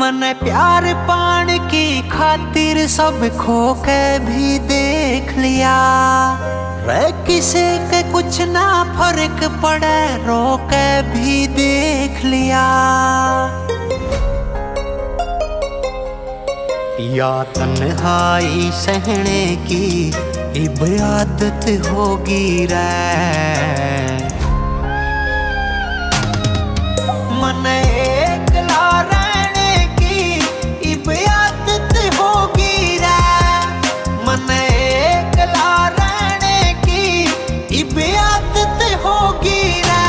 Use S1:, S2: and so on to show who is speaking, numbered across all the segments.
S1: मने प्यार पान की खातिर सब खो के भी देख लिया। रे किसे के कुछ ना फर्क पड़े, रो के भी देख लिया। या तन्हाई सहने की इब आदत होगी रे। मन एकला रहने की इब आदत होगी रे। मन एकला रहने की इब आदत होगी रे।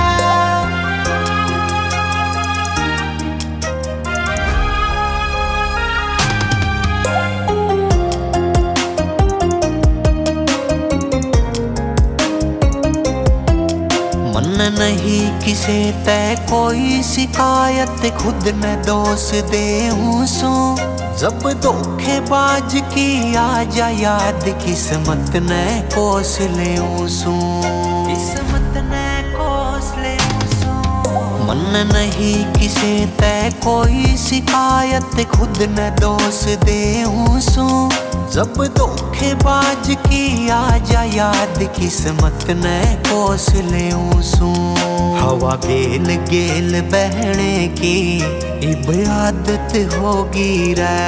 S1: मन नहीं किसे तय कोई शिकायत, खुद न दोष देऊं सो। जब धोखेबाज की आ जा याद, किस्मत न कोस लेऊं सो। किस्मत न कोस लेऊं सो। मन नहीं किसे तय कोई शिकायत, खुद न दोष देऊं सो। जब धोखेबाज की आ जा याद, किस्मत न कोस लेऊं सू। हवा गेल गेल बहने की इब आदत होगी रे।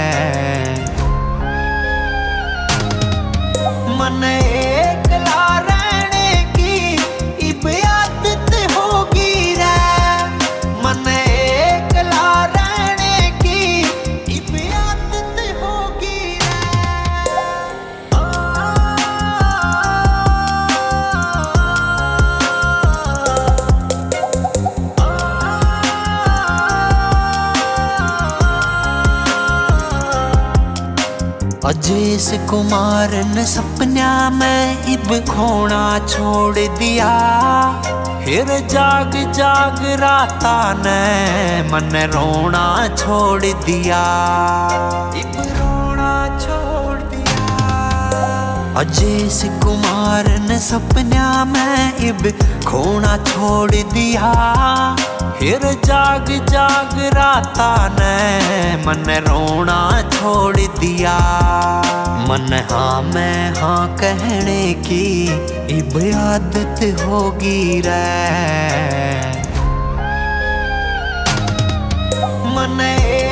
S1: मन एकला रहने की इब आदत होगी रे। मन एकला रहने की इब आदत होगी रे। अजेश कुमार ने सपना में इब खोना छोड़ दिया। फिर जाग जाग राता ने मन रोना छोड़ दिया। इब रोना छोड़ दिया। अजेश कुमार ने सपना में इब खोना छोड़ दिया। फिर जाग जाग राता ने मन रोना छोड़ दिया। मन हाँ मैं हाँ कहने की इब आदत होगी रे। मन